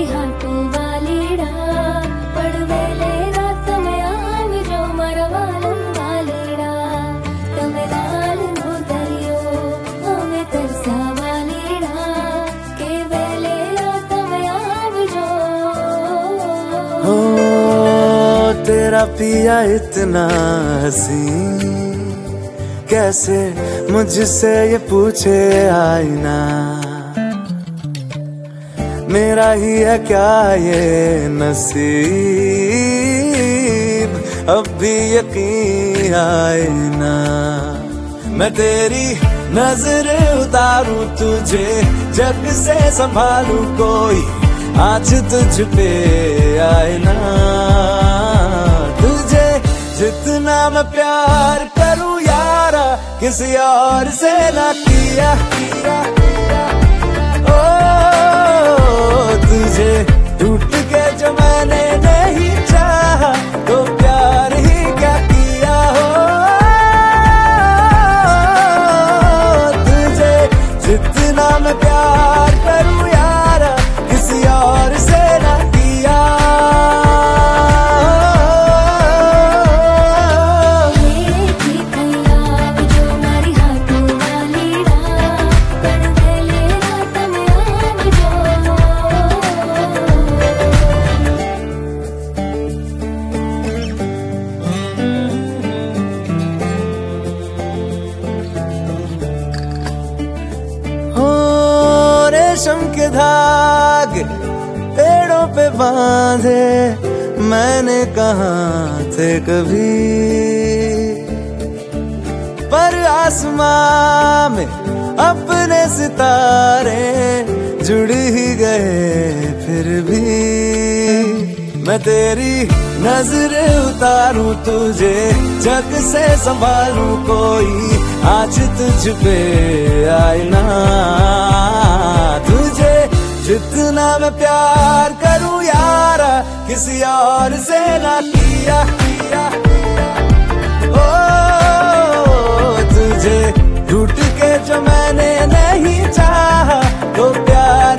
हाटू वालीड़ा पड़वेले रात में आम जो मरवालम वालीड़ा तमिलाल नो दरियो हमें तरसा वालीड़ा के वेले रात में आम जो हो तेरा पिया इतना हसीन कैसे मुझसे ये पूछे आईना मेरा ही है क्या ये नसीब अब भी यकीन आए ना मैं तेरी नजर उतारूं तुझे जग से संभालूं कोई आज तुझ पे आए ना तुझे जितना मैं प्यार करूं यारा किसी और से ना किया ओ तुझे टूट के जो मैंने नहीं चाहा तो प्यार ही क्या किया हो तुझे जितना मैं प्यार करूं यारा किसी और से ना किया रेशम के धागे पेड़ों पे बांधे मैंने कहाँ थे कभी पर आसमां में अपने सितारे जुड़ ही गए फिर भी मैं तेरी नजर उतारूं तुझे जग से संभालूं कोई आज तुझ पे आए ना तुझे जितना मैं प्यार करूं यारा किसी और से ना किया ओ तुझे टूट के जो मैंने नहीं चाहा तो प्यार